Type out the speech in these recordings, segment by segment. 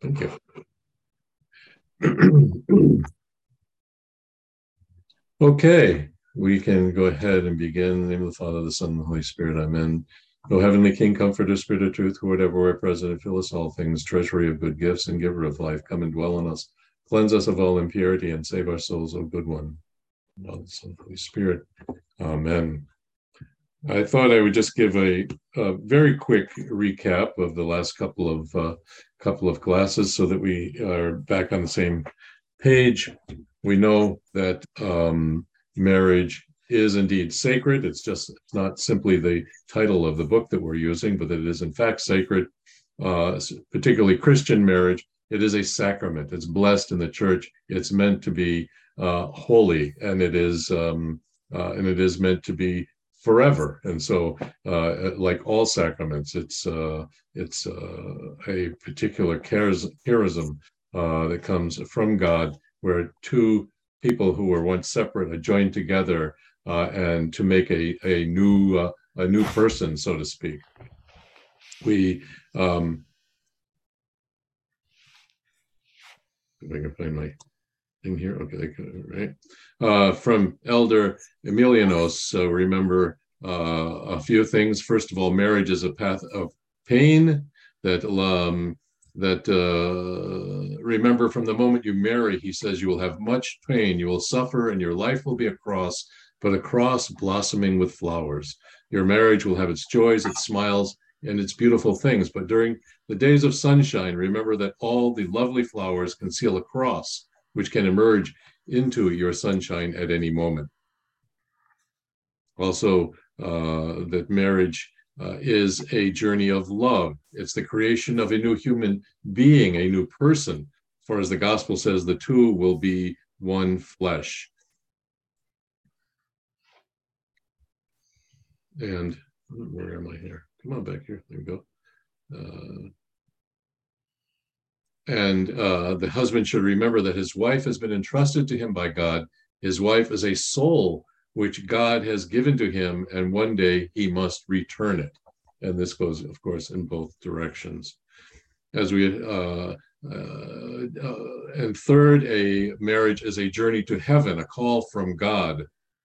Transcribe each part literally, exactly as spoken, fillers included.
Thank you. Okay, we can go ahead and begin. In the name of the Father, the Son, and the Holy Spirit. Amen. O Heavenly King, Comforter, Spirit of Truth, who art everywhere present, and fill us all things, treasury of good gifts and giver of life, come and dwell in us. Cleanse us of all impurity and save our souls, O good one. Father, Son, Holy Spirit. Amen. I thought I would just give a, a very quick recap of the last couple of uh, couple of classes, so that we are back on the same page. We know that um, marriage is indeed sacred. It's just it's not simply the title of the book that we're using, but that it is in fact sacred. Uh, particularly Christian marriage, it is a sacrament. It's blessed in the church. It's meant to be uh, holy, and it is um, uh, and it is meant to be forever. And so, uh, like all sacraments, it's uh, it's uh, a particular charism uh, that comes from God, where two people who were once separate are joined together uh, and to make a a new uh, a new person, so to speak. We um, if I can find my thing here. Okay, right. Uh, from Elder Emilianos, uh, remember uh, a few things. First of all, marriage is a path of pain. That um, that uh, remember, from the moment you marry, he says you will have much pain, you will suffer, and your life will be a cross, but a cross blossoming with flowers. Your marriage will have its joys, its smiles, and its beautiful things. But during the days of sunshine, remember that all the lovely flowers conceal a cross, which can emerge into your sunshine at any moment. Also, uh, that marriage uh, is a journey of love. It's the creation of a new human being, a new person. For as the gospel says, the two will be one flesh. And where am I here? Come on back here. There we go. Uh, and uh, the husband should remember that his wife has been entrusted to him by God. His wife is a soul which God has given to him, and one day he must return it. And this goes, of course, in both directions. As we uh, uh, uh, and third, a marriage is a journey to heaven, a call from God.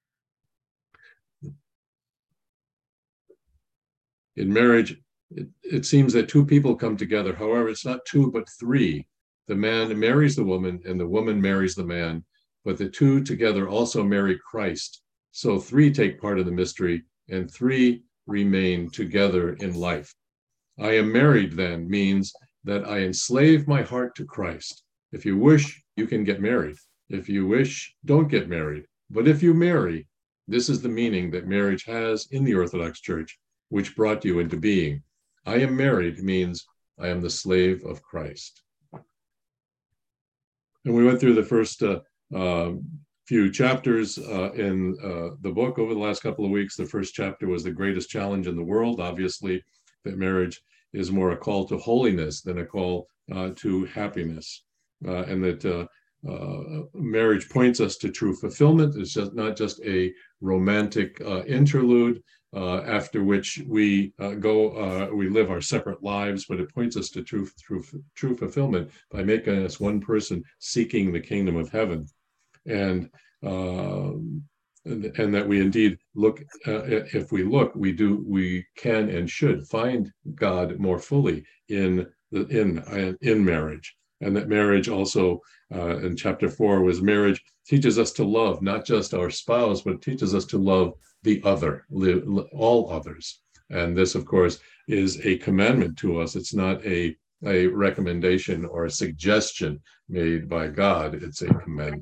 In marriage, it, it seems that two people come together. However, it's not two, but three. The man marries the woman, and the woman marries the man, but the two together also marry Christ. So three take part in the mystery, and three remain together in life. I am married, then, means that I enslave my heart to Christ. If you wish, you can get married. If you wish, don't get married. But if you marry, this is the meaning that marriage has in the Orthodox Church, which brought you into being. I am married means I am the slave of Christ. And we went through the first uh, uh, few chapters uh, in uh, the book over the last couple of weeks. The first chapter was the greatest challenge in the world. Obviously, that marriage is more a call to holiness than a call uh, to happiness, uh, and that uh, uh, marriage points us to true fulfillment. It's just not just a romantic uh, interlude uh, after which we uh, go, uh, we live our separate lives, but it points us to true, true, true fulfillment by making us one person seeking the kingdom of heaven. And um, and, and that we indeed look, uh, if we look, we do, we can and should find God more fully in the in uh, in marriage. And that marriage also, uh, in chapter four, was marriage teaches us to love not just our spouse, but teaches us to love the other, all others. And this, of course, is a commandment to us. It's not a a recommendation or a suggestion made by God. It's a commandment.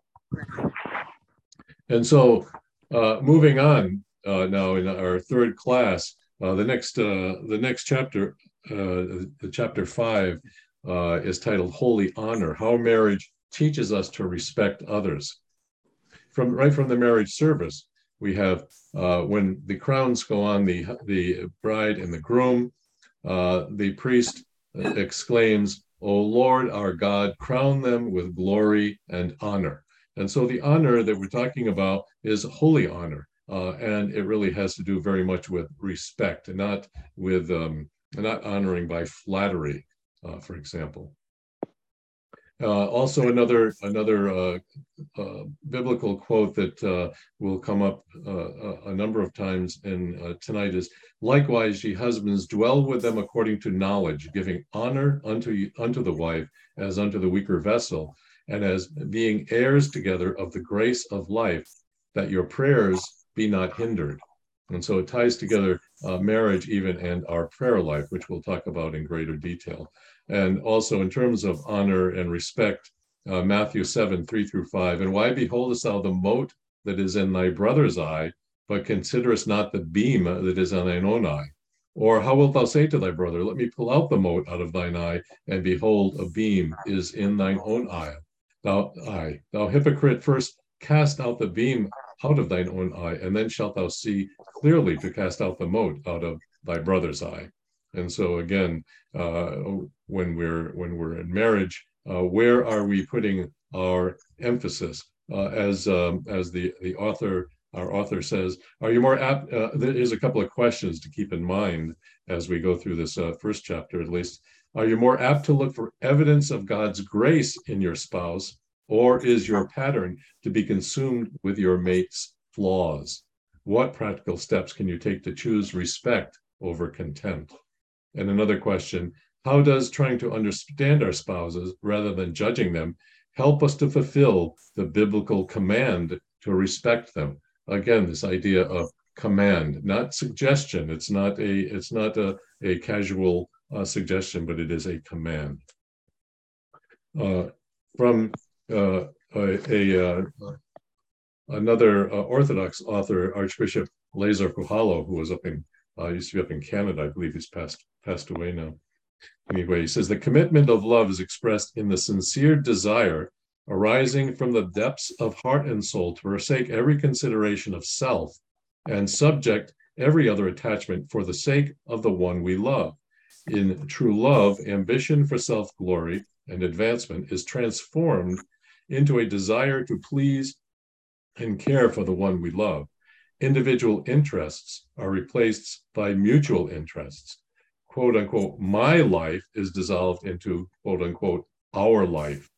And so, uh, moving on uh, now in our third class, uh, the next uh, the next chapter, uh, the chapter five, uh, is titled "Holy Honor: How Marriage Teaches Us to Respect Others." From right from the marriage service, we have uh, when the crowns go on the the bride and the groom, uh, the priest exclaims, "O Lord our God, crown them with glory and honor." And so the honor that we're talking about is holy honor, uh, and it really has to do very much with respect, and not with um, not honoring by flattery, uh, for example. Uh, also, another another uh, uh, biblical quote that uh, will come up uh, a, a number of times in uh, tonight is, "Likewise, ye husbands, dwell with them according to knowledge, giving honor unto unto the wife as unto the weaker vessel, and as being heirs together of the grace of life, that your prayers be not hindered." And so it ties together uh, marriage even and our prayer life, which we'll talk about in greater detail. And also in terms of honor and respect, uh, Matthew seven, three through five, "And why beholdest thou the mote that is in thy brother's eye, but considerest not the beam that is on thine own eye? Or how wilt thou say to thy brother, Let me pull out the mote out of thine eye, and behold, a beam is in thine own eye? Thou eye, thou hypocrite, first cast out the beam out of thine own eye, and then shalt thou see clearly to cast out the mote out of thy brother's eye." And so again, uh, when we're when we're in marriage, uh, where are we putting our emphasis? Uh, as um, as the the author our author says, are you more apt? Uh, there's a couple of questions to keep in mind as we go through this uh, first chapter, at least. Are you more apt to look for evidence of God's grace in your spouse, or is your pattern to be consumed with your mate's flaws? What practical steps can you take to choose respect over contempt? And another question, how does trying to understand our spouses rather than judging them help us to fulfill the biblical command to respect them? Again, this idea of command, not suggestion. It's not a it's not a, a casual uh, suggestion, but it is a command. Uh, from uh, a, a uh, another uh, Orthodox author, Archbishop Lazar Puhalo, who was up in uh, used to be up in Canada. I believe he's passed passed away now. Anyway, he says the commitment of love is expressed in the sincere desire arising from the depths of heart and soul to forsake every consideration of self and subject every other attachment for the sake of the one we love. In true love, ambition for self-glory and advancement is transformed into a desire to please and care for the one we love. Individual interests are replaced by mutual interests. "Quote unquote, my life is dissolved into quote unquote, our life."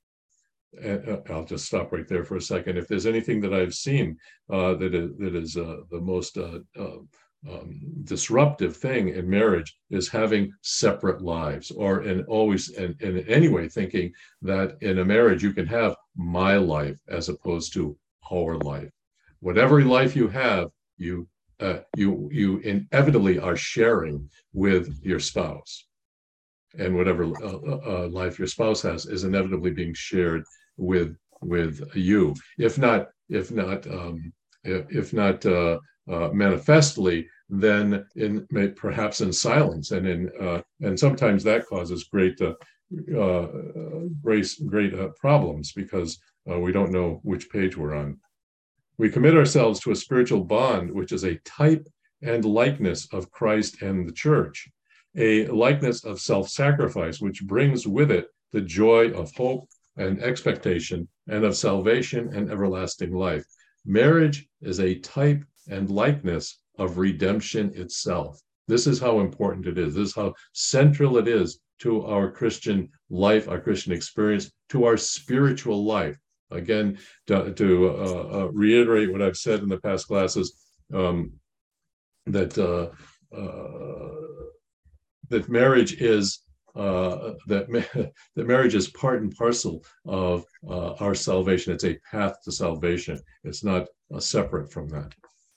And I'll just stop right there for a second. If there's anything that I've seen uh, that is, that is uh, the most uh, uh, um, disruptive thing in marriage is having separate lives, or in always and in, in any way thinking that in a marriage you can have my life as opposed to our life. Whatever life you have, you uh, you you inevitably are sharing with your spouse, and whatever uh, uh, life your spouse has is inevitably being shared with with you, if not if not um, if, if not uh, uh, manifestly, then in perhaps in silence, and in uh, and sometimes that causes great uh, uh, great great uh, problems because uh, we don't know which page we're on. We commit ourselves to a spiritual bond, which is a type and likeness of Christ and the church, a likeness of self-sacrifice, which brings with it the joy of hope and expectation and of salvation and everlasting life. Marriage is a type and likeness of redemption itself. This is how important it is. This is how central it is to our Christian life, our Christian experience, to our spiritual life. Again, to, to uh, uh, reiterate what I've said in the past classes, um, that uh, uh, that marriage is uh, that ma- that marriage is part and parcel of uh, our salvation. It's a path to salvation. It's not uh, separate from that.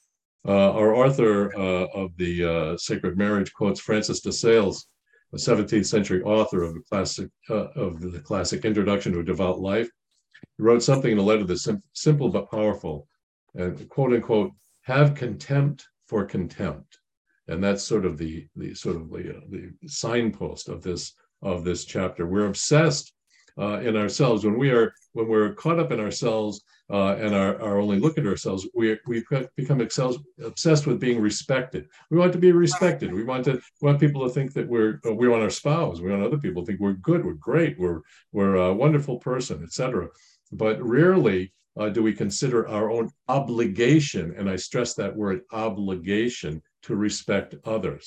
Uh, our author uh, of the uh, Sacred Marriage quotes Francis de Sales, a seventeenth century author of the classic uh, of the classic Introduction to a Devout Life. He wrote something in a letter that's sim- simple but powerful, and quote unquote, "Have contempt for contempt," and that's sort of the the sort of the, uh, the signpost of this of this chapter. We're obsessed uh, in ourselves when we are when we're caught up in ourselves uh, and are, are only looking at ourselves. We we become excels, obsessed with being respected. We want to be respected. We want to we want people to think that we're we want our spouse. We want other people to think we're good, we're great, we're we're a wonderful person, et cetera. But rarely uh, do we consider our own obligation, and I stress that word obligation, to respect others.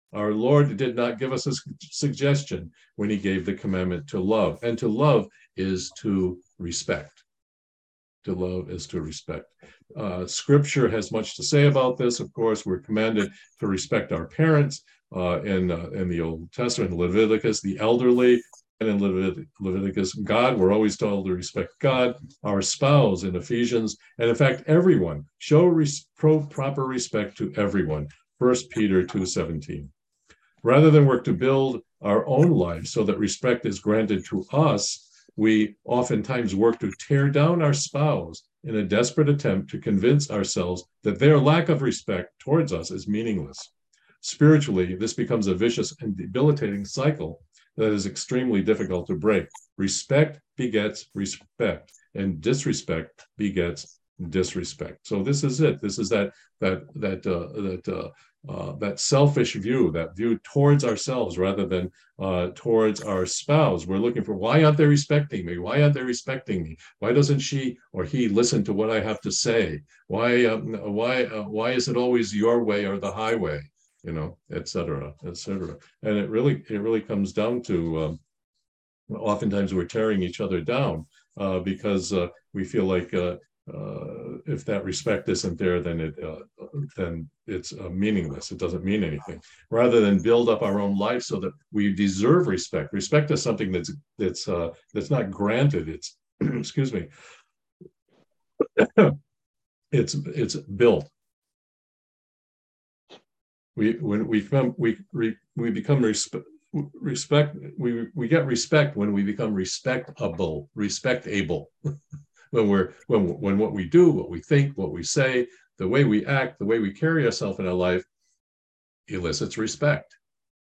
Our Lord did not give us a suggestion when he gave the commandment to love. And to love is to respect. To love is to respect. Uh, scripture has much to say about this. Of course, we're commanded to respect our parents uh, in, uh, in the Old Testament, Leviticus, the elderly, and in Levit- Leviticus, God. We're always told to respect God, our spouse in Ephesians, and in fact, everyone. Show res- pro- proper respect to everyone. First Peter two seventeen. Rather than work to build our own lives so that respect is granted to us, we oftentimes work to tear down our spouse in a desperate attempt to convince ourselves that their lack of respect towards us is meaningless. Spiritually, this becomes a vicious and debilitating cycle that is extremely difficult to break. Respect begets respect, and disrespect begets disrespect. So this is it. This is that that that uh, that uh, uh, that selfish view, that view towards ourselves rather than uh, towards our spouse. We're looking for, why aren't they respecting me? Why aren't they respecting me? Why doesn't she or he listen to what I have to say? Why um, why uh, why is it always your way or the highway? You know, et cetera, et cetera. And it really it really comes down to um, oftentimes we're tearing each other down uh, because uh, we feel like uh, uh, if that respect isn't there, then it uh, then it's uh, meaningless. It doesn't mean anything. Rather than build up our own life so that we deserve respect. Respect is something that's that's uh, that's not granted. It's excuse me. it's it's built. We when we come we we, we become respect respect we we get respect when we become respectable respectable when we're when when what we do, what we think, what we say, the way we act, the way we carry ourselves in our life elicits respect.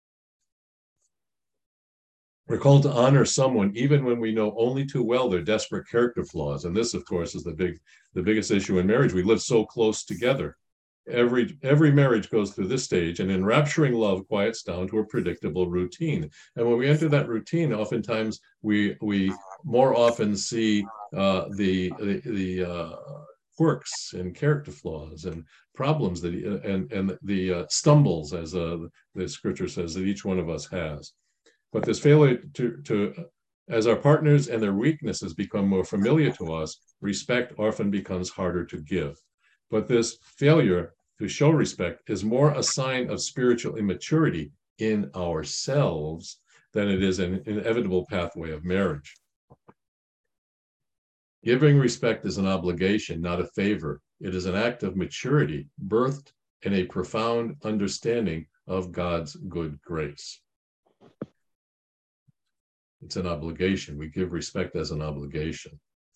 We're called to honor someone even when we know only too well their desperate character flaws. And this, of course, is the big the biggest issue in marriage. We live so close together. Every every marriage goes through this stage, and enrapturing love quiets down to a predictable routine. And when we enter that routine, oftentimes we we more often see uh, the the, the uh, quirks and character flaws and problems that and and the uh, stumbles, as uh, the scripture says, that each one of us has. But this failure to to as our partners and their weaknesses become more familiar to us, respect often becomes harder to give. But this failure to show respect is more a sign of spiritual immaturity in ourselves than it is an inevitable pathway of marriage. Giving respect is an obligation, not a favor. It is an act of maturity, birthed in a profound understanding of God's good grace. It's an obligation. We give respect as an obligation.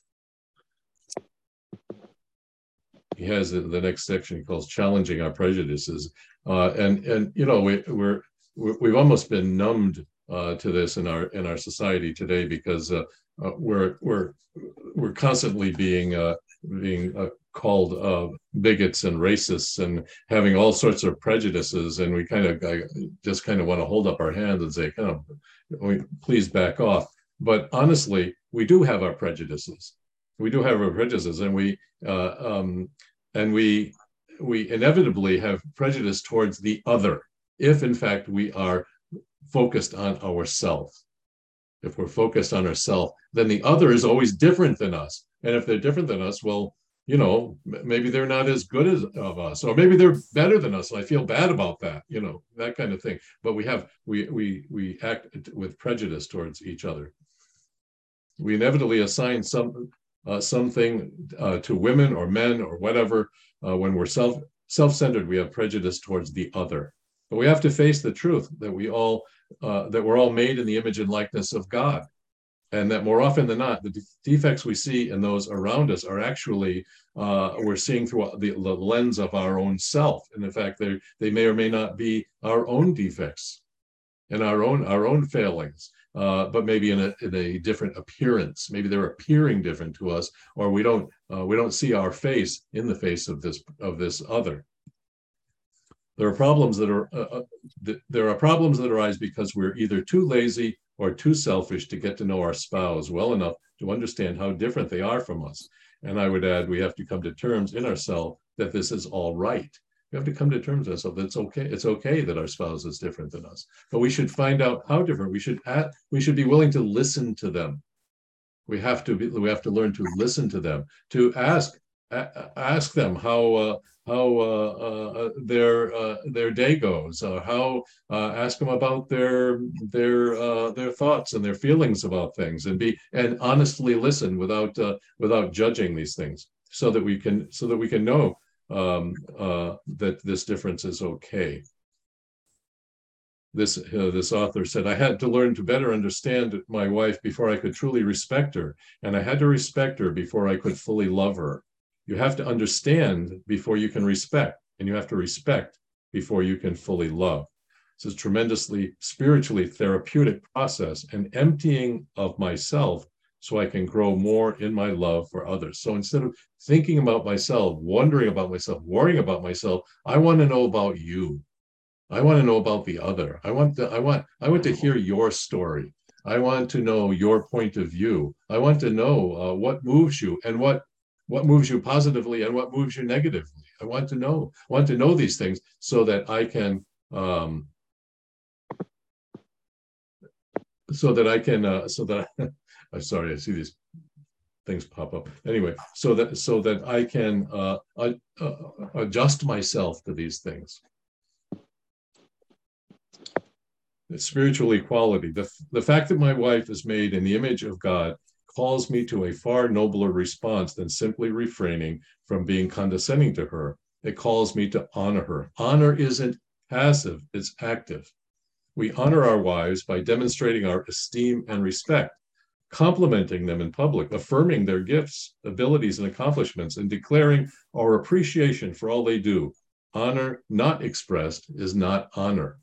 He has the next section he calls challenging our prejudices, uh, and and you know we, we're, we're we've almost been numbed uh, to this in our in our society today because uh, uh, we're we're we're constantly being uh, being uh, called uh, bigots and racists and having all sorts of prejudices, and we kind of just kind of want to hold up our hands and say, kind of, please back off. But honestly, we do have our prejudices. We do have our prejudices, and we uh, um, and we we inevitably have prejudice towards the other, if in fact we are focused on ourselves. If we're focused on ourselves, then the other is always different than us. And if they're different than us, well, you know, maybe they're not as good as of us, or maybe they're better than us. And I feel bad about that, you know, that kind of thing. But we have we we we act with prejudice towards each other. We inevitably assign some uh, something uh, to women or men or whatever uh, when we're self self-centered. We have prejudice towards the other. But we have to face the truth that we all uh, that we're all made in the image and likeness of God, and that more often than not, the de- defects we see in those around us are actually uh, we're seeing through the, the lens of our own self, and in fact, they they may or may not be our own defects and our own our own failings, uh, but maybe in a in a different appearance. Maybe they're appearing different to us, or we don't uh, we don't see our face in the face of this of this other. There are problems that are uh, th- there are problems that arise because we're either too lazy or too selfish to get to know our spouse well enough to understand how different they are from us. And I would add, we have to come to terms in ourselves that this is all right, We have to come to terms with ourselves. It's okay. It's okay that our spouse is different than us, but we should find out how different. We should act, we should be willing to listen to them. We have to be, we have to learn to listen to them, to ask ask them how uh, how uh, uh, their uh, their day goes, uh, how uh, ask them about their their uh, their thoughts and their feelings about things, and be and honestly listen without uh, without judging these things, so that we can so that we can know um, uh, that this difference is okay. This uh, this author said, I had to learn to better understand my wife before I could truly respect her, and I had to respect her before I could fully love her. You have to understand before you can respect, and you have to respect before you can fully love. It's a tremendously spiritually therapeutic process, an emptying of myself so I can grow more in my love for others. So instead of thinking about myself, wondering about myself, worrying about myself, I want to know about you. I want to know about the other. I want to, I want, I want to hear your story. I want to know your point of view. I want to know uh, what moves you and what, what moves you positively and what moves you negatively. I want to know, I want to know these things so that I can, um, so that I can, uh, so that I, I'm sorry, I see these things pop up. Anyway, so that, so that I can uh, uh, uh, adjust myself to these things. Spiritual equality. The, the fact that my wife is made in the image of God calls me to a far nobler response than simply refraining from being condescending to her. It calls me to honor her. Honor isn't passive, it's active. We honor our wives by demonstrating our esteem and respect, complimenting them in public, affirming their gifts, abilities, and accomplishments, and declaring our appreciation for all they do. Honor not expressed is not honor.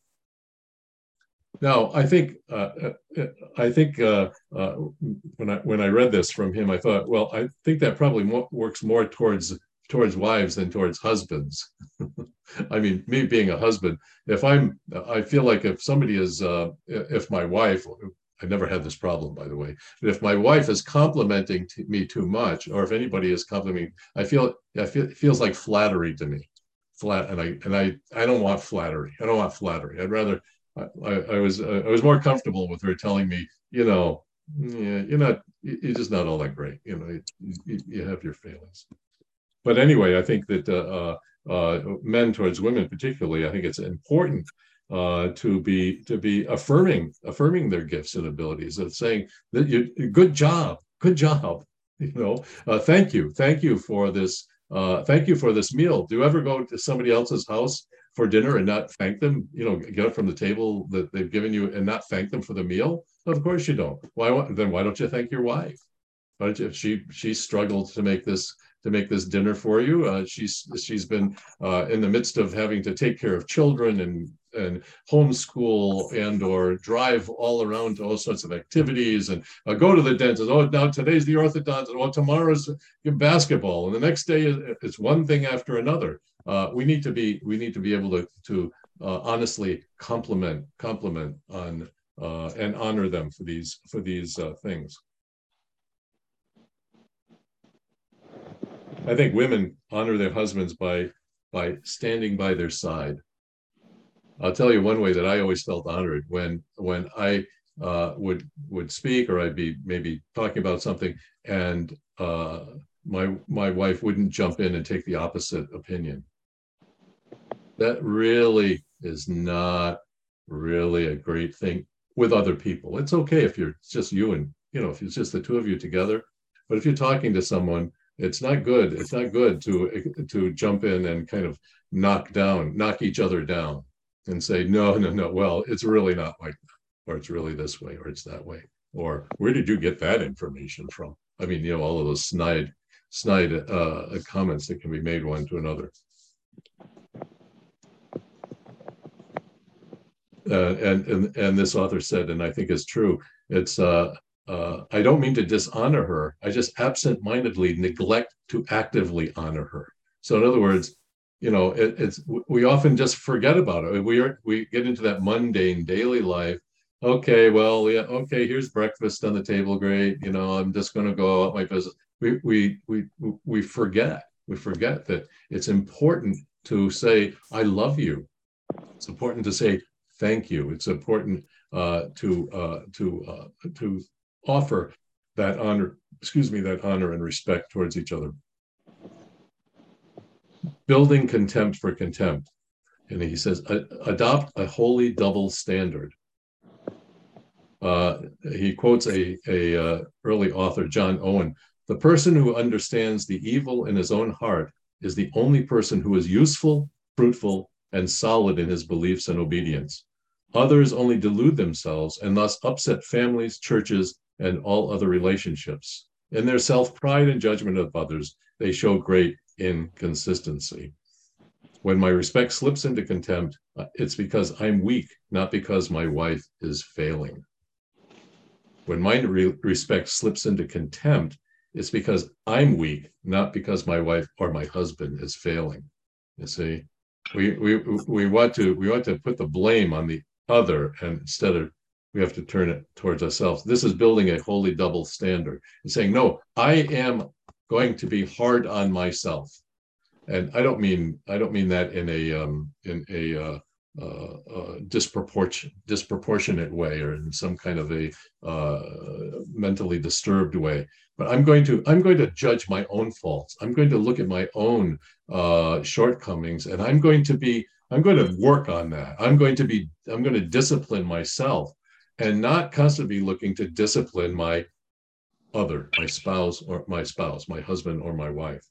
Now, I think uh, I think uh, uh, when I when I read this from him, I thought, well, I think that probably mo- works more towards towards wives than towards husbands. I mean, me being a husband, if I'm, I feel like if somebody is, uh, if my wife, I never had this problem, by the way, but if my wife is complimenting t- me too much, or if anybody is complimenting, I feel, I feel it feels like flattery to me. Flat, and I and I I don't want flattery. I don't want flattery. I'd rather. I, I was uh, I was more comfortable with her telling me, you know, yeah, you're not, you're just not all that great. You know, you, you have your failings. But anyway, I think that uh, uh, men towards women, particularly, I think it's important uh, to be to be affirming affirming their gifts and abilities, and saying that you good job, good job. You know, uh, thank you, thank you for this. Uh, thank you for this meal. Do you ever go to somebody else's house for dinner and not thank them? You know, get up from the table that they've given you and not thank them for the meal? Of course you don't. Why? Then why don't you thank your wife? Why don't you, if she she struggled to make this to make this dinner for you? Uh, she's she's been uh, in the midst of having to take care of children and and homeschool and or drive all around to all sorts of activities and uh, go to the dentist. Oh, now today's the orthodontist. Oh, tomorrow's basketball, and the next day it's one thing after another. Uh, we need to be we need to be able to to uh, honestly compliment compliment on uh, and honor them for these for these uh, things. I think women honor their husbands by by standing by their side. I'll tell you one way that I always felt honored when when I uh, would would speak, or I'd be maybe talking about something, and uh, my my wife wouldn't jump in and take the opposite opinion. That really is not really a great thing with other people. It's okay if you're it's just you and you know if it's just the two of you together, but if you're talking to someone, it's not good. It's not good to to jump in and kind of knock down, knock each other down, and say, no, no, no. Well, it's really not like that, or it's really this way, or it's that way, or where did you get that information from? I mean, you know, all of those snide, snide uh, comments that can be made one to another. Uh, and and and this author said, and I think it's true. It's uh, uh, I don't mean to dishonor her. I just absent-mindedly neglect to actively honor her. So in other words, you know, it, it's we often just forget about it. We are we get into that mundane daily life. Okay, well, yeah, okay. Here's breakfast on the table. Great. You know, I'm just going to go about my business. We we we we forget. We forget that it's important to say, I love you. It's important to say thank you. It's important uh, to uh, to uh, to offer that honor, excuse me, that honor and respect towards each other. Building contempt for contempt. And he says, adopt a holy double standard. Uh, he quotes a, a uh, early author, John Owen. The person who understands the evil in his own heart is the only person who is useful, fruitful, and solid in his beliefs and obedience. Others only delude themselves and thus upset families, churches, and all other relationships. In their self-pride and judgment of others, they show great inconsistency. When my respect slips into contempt, it's because I'm weak, not because my wife is failing. When my re- respect slips into contempt, it's because I'm weak, not because my wife or my husband is failing. You see, we we we want to we want to put the blame on the other, and instead of we have to turn it towards ourselves. This is building a holy double standard and saying, no, I am going to be hard on myself. And I don't mean I don't mean that in a um, in a uh, uh, uh, disproportion, disproportionate way or in some kind of a uh, mentally disturbed way. But I'm going to I'm going to judge my own faults. I'm going to look at my own uh, shortcomings, and I'm going to be I'm going to work on that. I'm going to be I'm going to discipline myself, and not constantly looking to discipline my other, my spouse or my spouse, my husband or my wife.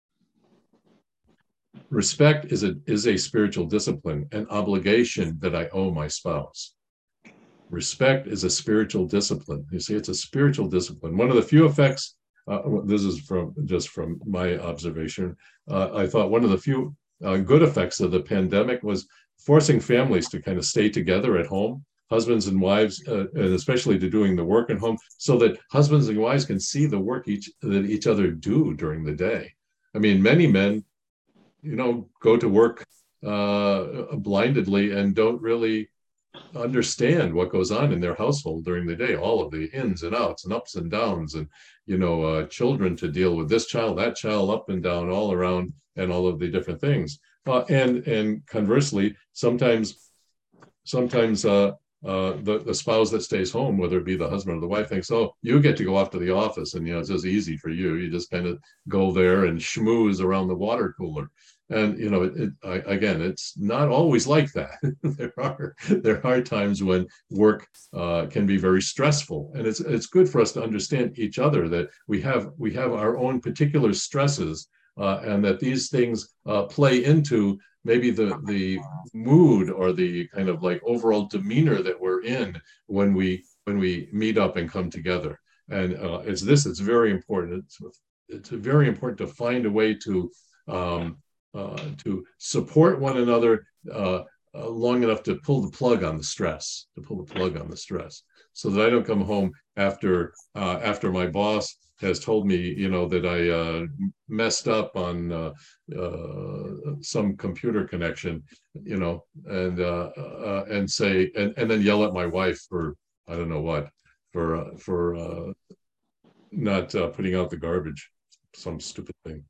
Respect is a, is a spiritual discipline, an obligation that I owe my spouse. Respect is a spiritual discipline. You see, it's a spiritual discipline. One of the few effects, uh, this is from just from my observation, uh, I thought one of the few uh, good effects of the pandemic was forcing families to kind of stay together at home, husbands and wives, uh, and especially to doing the work at home, so that husbands and wives can see the work each that each other do during the day. I mean, many men, you know, go to work uh, blindedly and don't really understand what goes on in their household during the day, all of the ins and outs and ups and downs, and, you know, uh, children to deal with, this child, that child, up and down, all around, and all of the different things. Uh, and and conversely, sometimes, sometimes uh, uh, the, the spouse that stays home, whether it be the husband or the wife, thinks, oh, you get to go off to the office, and, you know, it's just easy for you. You just kind of go there and schmooze around the water cooler. And, you know, it, it, I, again, it's not always like that. there are there are times when work uh, can be very stressful, and it's it's good for us to understand each other, that we have we have our own particular stresses, uh, and that these things uh, play into maybe the the mood or the kind of like overall demeanor that we're in when we when we meet up and come together. And uh, it's this it's very important. It's it's very important to find a way to um, uh, to support one another uh, uh, long enough to pull the plug on the stress, to pull the plug on the stress, so that I don't come home after uh, after my boss has told me, you know, that I uh, messed up on uh, uh, some computer connection, you know, and uh, uh, and say, and, and then yell at my wife for, I don't know what, for uh, for uh, not uh, putting out the garbage, some stupid thing.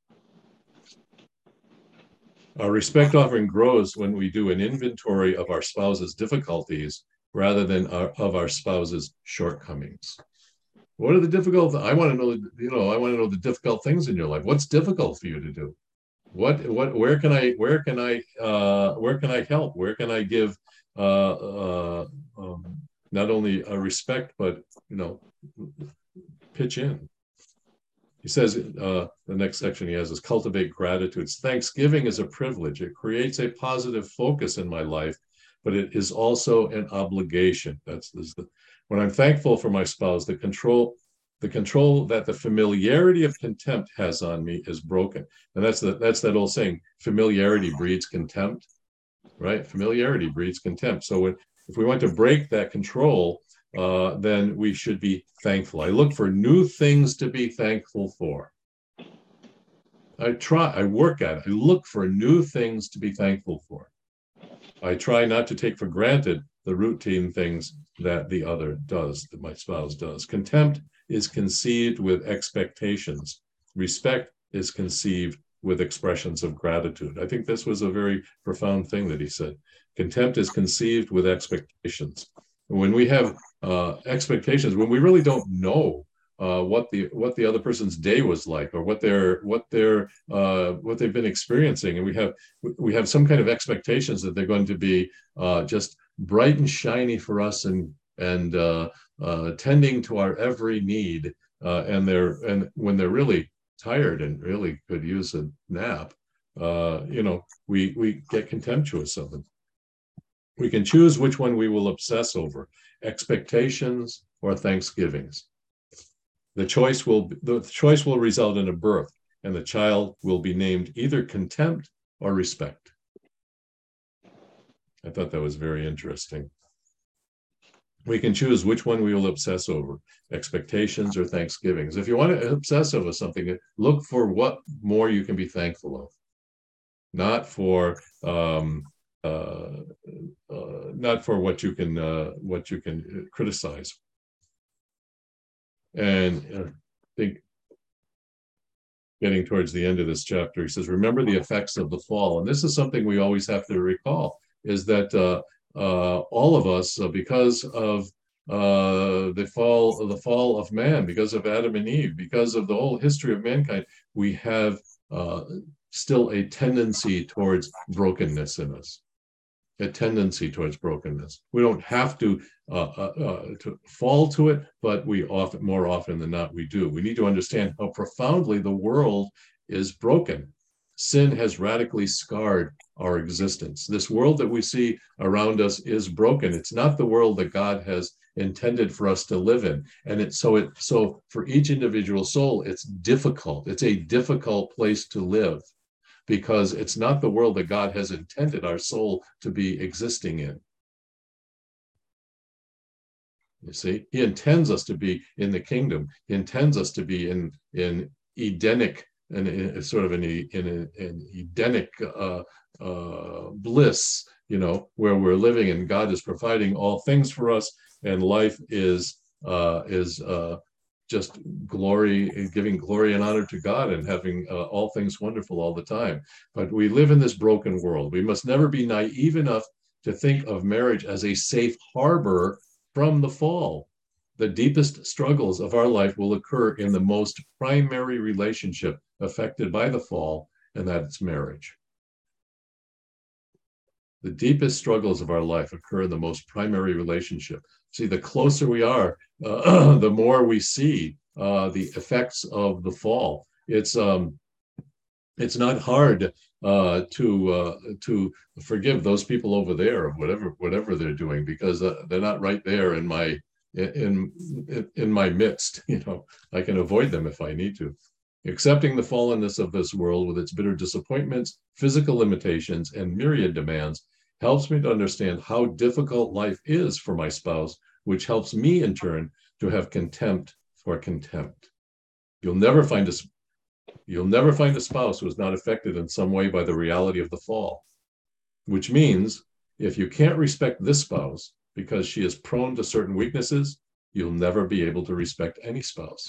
Our respect offering grows when we do an inventory of our spouse's difficulties rather than our, of our spouse's shortcomings. What are the difficult? I want to know, you know, I want to know the difficult things in your life. What's difficult for you to do? What, what, where can I, where can I, uh, where can I help? Where can I give uh, uh, um, not only a respect, but, you know, pitch in? He says, uh, the next section he has is cultivate gratitude. Thanksgiving is a privilege. It creates a positive focus in my life, but it is also an obligation. That's, that's the, when I'm thankful for my spouse, the control, the control that the familiarity of contempt has on me is broken. And that's the, that's that old saying, familiarity breeds contempt, right? Familiarity breeds contempt. So when, if we want to break that control, Uh, then we should be thankful. I look for new things to be thankful for. I try, I work at it. I look for new things to be thankful for. I try not to take for granted the routine things that the other does, that my spouse does. Contempt is conceived with expectations. Respect is conceived with expressions of gratitude. I think this was a very profound thing that he said. Contempt is conceived with expectations. When we have uh, expectations, when we really don't know uh, what the what the other person's day was like, or what they're what they're uh, what they've been experiencing, and we have we have some kind of expectations that they're going to be uh, just bright and shiny for us, and and uh, uh, tending to our every need, uh, and they're and when they're really tired and really could use a nap, uh, you know, we we get contemptuous of them. We can choose which one we will obsess over: expectations or thanksgivings. The choice will the choice will result in a birth, and the child will be named either contempt or respect. I thought that was very interesting. We can choose which one we will obsess over: expectations or thanksgivings. If you want to obsess over something, look for what more you can be thankful of, not for um, uh, uh, not for what you can uh, what you can criticize. And I think getting towards the end of this chapter, he says, remember the effects of the fall. And this is something we always have to recall, is that uh, uh, all of us, uh, because of uh, the fall, the fall of man, because of Adam and Eve, because of the whole history of mankind, we have uh, still a tendency towards brokenness in us. A tendency towards brokenness. We don't have to uh, uh, uh, to fall to it, but we often, more often than not, we do. We need to understand how profoundly the world is broken. Sin has radically scarred our existence. This world that we see around us is broken. It's not the world that God has intended for us to live in, and it's so it so for each individual soul, it's difficult. It's a difficult place to live, because it's not the world that God has intended our soul to be existing in. You see, he intends us to be in the kingdom. He intends us to be in in Edenic, and in, in, sort of an, in a, an Edenic uh, uh, bliss, you know, where we're living and God is providing all things for us, and life is uh, is uh, just glory, giving glory and honor to God, and having uh, all things wonderful all the time. But we live in this broken world. We must never be naive enough to think of marriage as a safe harbor from the fall. The deepest struggles of our life will occur in the most primary relationship affected by the fall, and that's marriage. The deepest struggles of our life occur in the most primary relationship. See, the closer we are, uh, the more we see uh, the effects of the fall. It's um, it's not hard uh, to uh, to forgive those people over there, whatever whatever they're doing, because uh, they're not right there in my in, in in my midst. You know, I can avoid them if I need to. Accepting the fallenness of this world with its bitter disappointments, physical limitations, and myriad demands helps me to understand how difficult life is for my spouse, which helps me in turn to have contempt for contempt. You'll never find a you'll never find a spouse who is not affected in some way by the reality of the fall, which means if you can't respect this spouse because she is prone to certain weaknesses, you'll never be able to respect any spouse.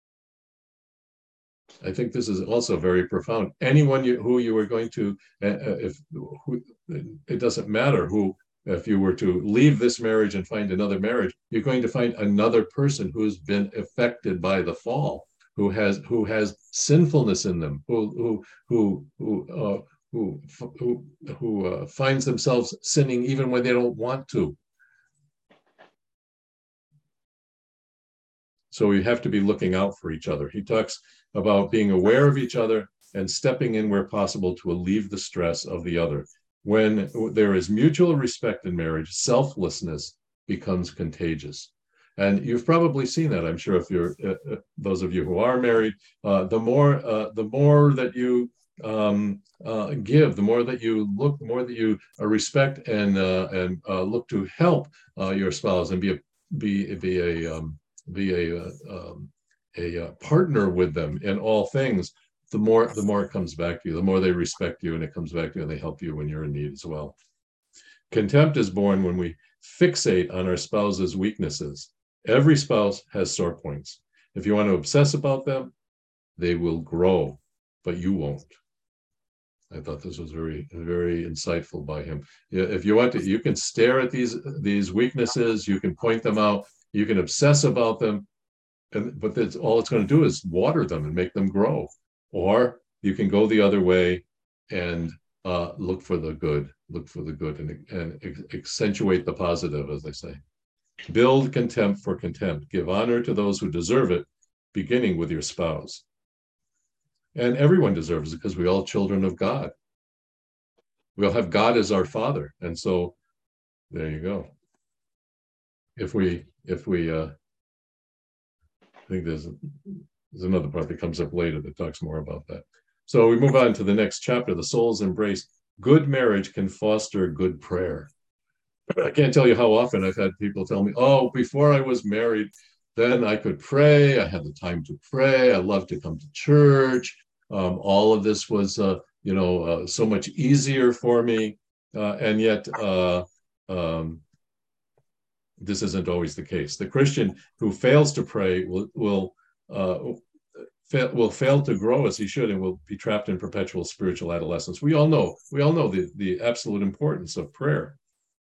I think this is also very profound. Anyone you, who you are going to, uh, if who, it doesn't matter who, if you were to leave this marriage and find another marriage, you're going to find another person who's been affected by the fall, who has who has sinfulness in them, who who who who uh, who who, who uh, finds themselves sinning even when they don't want to. So we have to be looking out for each other. He talks about being aware of each other and stepping in where possible to alleviate the stress of the other. When there is mutual respect in marriage, selflessness becomes contagious. And you've probably seen that, I'm sure, if you're uh, those of you who are married, uh, the more uh, the more that you um, uh, give, the more that you look, the more that you uh, respect and uh, and uh, look to help uh, your spouse and be a be be a um, be a uh, um, a uh, partner with them in all things, the more the more it comes back to you, the more they respect you, and it comes back to you, and they help you when you're in need as well. Contempt is born when we fixate on our spouse's weaknesses. Every spouse has sore points. If you want to obsess about them, they will grow, but you won't. I thought this was very, very insightful by him. Yeah, if you want to, you can stare at these these weaknesses, you can point them out, you can obsess about them, and but that's all it's going to do is water them and make them grow. Or you can go the other way and uh, look for the good, look for the good, and and accentuate the positive, as they say. Build contempt for contempt. Give honor to those who deserve it, beginning with your spouse. And everyone deserves it because we all children of God. We all have God as our Father, and so there you go. If we, if we, uh, I think there's there's another part that comes up later that talks more about that. So we move on to the next chapter, the soul's embrace. Good marriage can foster good prayer. I can't tell you how often I've had people tell me, "Oh, before I was married, then I could pray. I had the time to pray. I loved to come to church. Um, all of this was, uh, you know, uh, so much easier for me." Uh, and yet, uh, um, this isn't always the case. The Christian who fails to pray will will uh, fa- will fail to grow as he should, and will be trapped in perpetual spiritual adolescence. We all know. We all know the the absolute importance of prayer.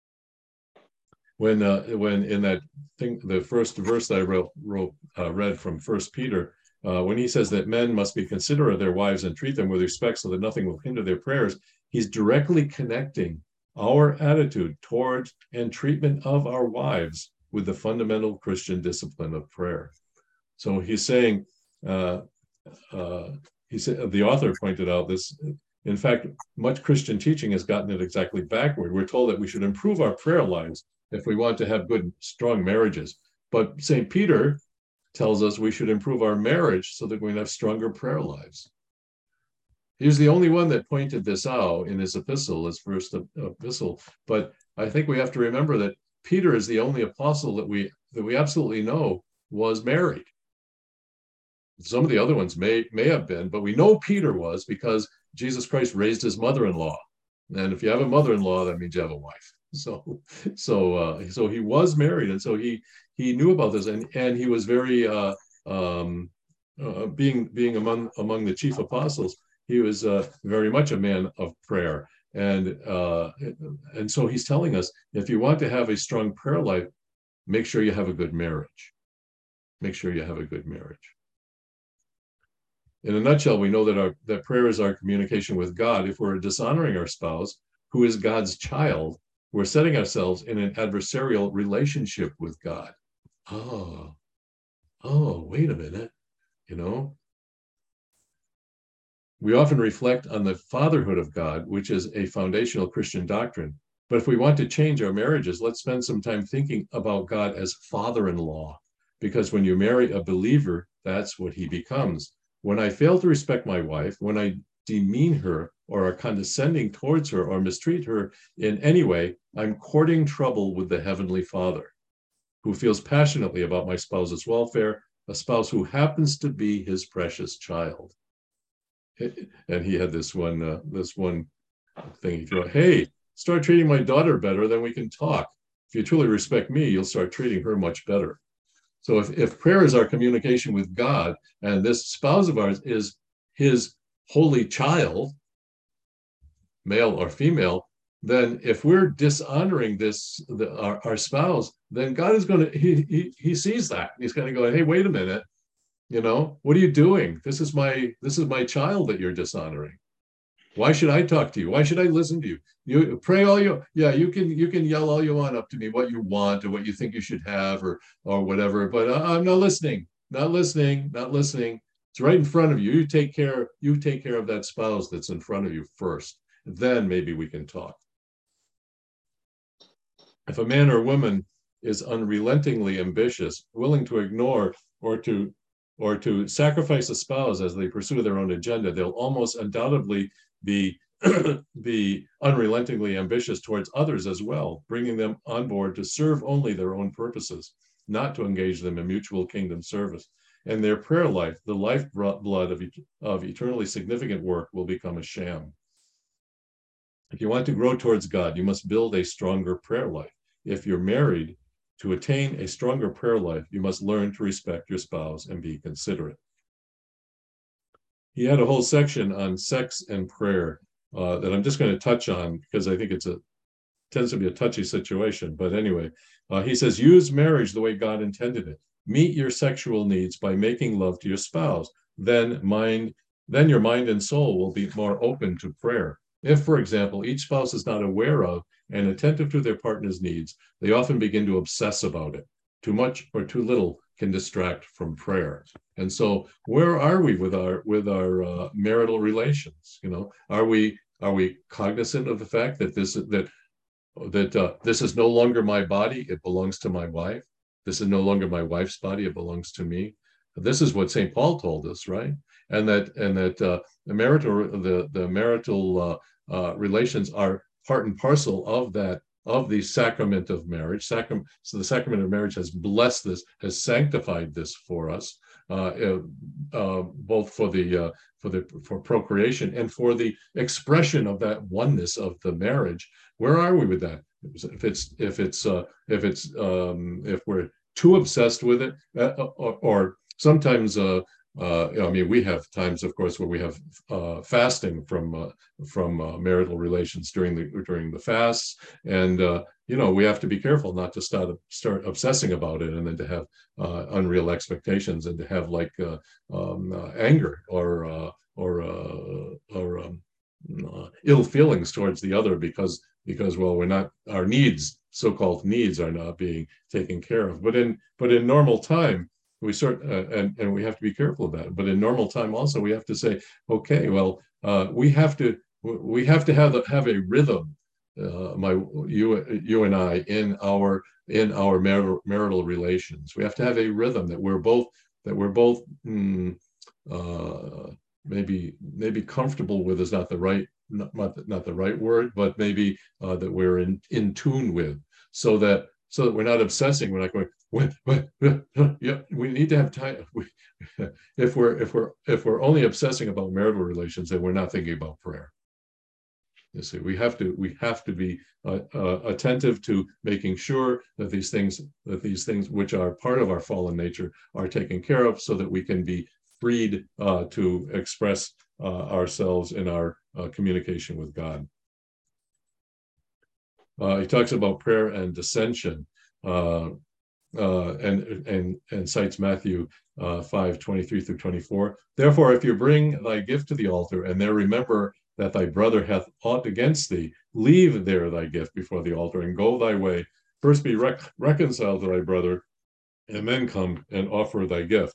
When uh, when in that thing, the first verse that I wrote, wrote uh, read from First Peter, uh, when he says that men must be considerate of their wives and treat them with respect so that nothing will hinder their prayers, he's directly connecting our attitude towards and treatment of our wives with the fundamental Christian discipline of prayer. So he's saying, uh, uh, he said, the author pointed out this. In fact, much Christian teaching has gotten it exactly backward. We're told that we should improve our prayer lives if we want to have good, strong marriages. But Saint Peter tells us we should improve our marriage so that we can have stronger prayer lives. He was the only one that pointed this out in his epistle, his first epistle. But I think we have to remember that Peter is the only apostle that we that we absolutely know was married. Some of the other ones may may have been, but we know Peter was because Jesus Christ raised his mother-in-law. And if you have a mother-in-law, that means you have a wife. So, so, uh, so he was married, and so he he knew about this, and and he was very uh, um, uh, being being among among the chief apostles. He was uh, very much a man of prayer, and uh, and so he's telling us if you want to have a strong prayer life, make sure you have a good marriage. Make sure you have a good marriage. In a nutshell, we know that our that prayer is our communication with God. If we're dishonoring our spouse, who is God's child, we're setting ourselves in an adversarial relationship with God. Oh, oh, wait a minute. You know, we often reflect on the fatherhood of God, which is a foundational Christian doctrine. But if we want to change our marriages, let's spend some time thinking about God as father-in-law, because when you marry a believer, that's what he becomes. When I fail to respect my wife, when I demean her or are condescending towards her or mistreat her in any way, I'm courting trouble with the Heavenly Father, who feels passionately about my spouse's welfare, a spouse who happens to be his precious child. And he had this one, uh, this one thing he threw out, hey, start treating my daughter better, then we can talk. If you truly respect me, you'll start treating her much better. So if, if prayer is our communication with God, and this spouse of ours is his holy child, male or female, then if we're dishonoring this the, our, our spouse, then God is going to he, he he sees that. He's going to go, hey, wait a minute, you know, what are you doing? This is my this is my child that you're dishonoring. Why should I talk to you? Why should I listen to you? You pray all you, yeah, you can you can yell all you want up to me, what you want or what you think you should have or or whatever, but I'm not listening, not listening, not listening. It's right in front of you. You take care, you take care of that spouse that's in front of you first. Then maybe we can talk. If a man or woman is unrelentingly ambitious, willing to ignore or to or to sacrifice a spouse as they pursue their own agenda, they'll almost undoubtedly be, be unrelentingly ambitious towards others as well, bringing them on board to serve only their own purposes, not to engage them in mutual kingdom service. And their prayer life, the lifeblood of, of eternally significant work, will become a sham. If you want to grow towards God, you must build a stronger prayer life. If you're married, to attain a stronger prayer life, you must learn to respect your spouse and be considerate. He had a whole section on sex and prayer. uh, that I'm just going to touch on because I think it's a tends to be a touchy situation. But anyway, uh, he says, use marriage the way God intended it. Meet your sexual needs by making love to your spouse. Then mind, then your mind and soul will be more open to prayer. If, for example, each spouse is not aware of and attentive to their partner's needs, they often begin to obsess about it. Too much or too little can distract from prayer. And so, where are we with our with our uh, marital relations? You know, are we are we cognizant of the fact that this that that uh, this is no longer my body, it belongs to my wife. This is no longer my wife's body, it belongs to me. This is what Saint Paul told us, right? And that and that uh, the marital the the marital uh, uh, relations are part and parcel of that of the sacrament of marriage. Sacram- so the sacrament of marriage has blessed this, has sanctified this for us, uh, uh, both for the uh, for the for procreation and for the expression of that oneness of the marriage. Where are we with that? If it's if it's uh, if it's um, if we're too obsessed with it, uh, or, or sometimes uh, uh, I mean, we have times, of course, where we have uh, fasting from uh, from uh, marital relations during the during the fasts, and uh, you know, we have to be careful not to start start obsessing about it, and then to have uh, unreal expectations, and to have like uh, um, uh, anger or uh, or uh, or um, uh, ill feelings towards the other because because well, we're not our needs, so-called needs, are not being taken care of. But in but in normal time, we sort uh, and and we have to be careful of that. But in normal time, also, we have to say, okay, well, uh, we have to we have to have have a rhythm, uh, my you you and I, in our in our marital, marital relations. We have to have a rhythm that we're both that we're both mm, uh, maybe maybe comfortable with is not the right not not the, not the right word, but maybe uh, that we're in in tune with, so that so that we're not obsessing. We're not going. What, what, what, yeah, we need to have time. We, if we're if we're if we're only obsessing about marital relations, then we're not thinking about prayer. You see, we have to we have to be uh, uh, attentive to making sure that these things that these things which are part of our fallen nature are taken care of, so that we can be freed uh, to express uh, ourselves in our uh, communication with God. Uh, he talks about prayer and dissension. Uh, uh, and, and, and cites Matthew uh, five, twenty-three through twenty-four. Therefore, if you bring thy gift to the altar, and there remember that thy brother hath aught against thee, leave there thy gift before the altar, and go thy way. First be rec- reconciled to thy brother, and then come and offer thy gift.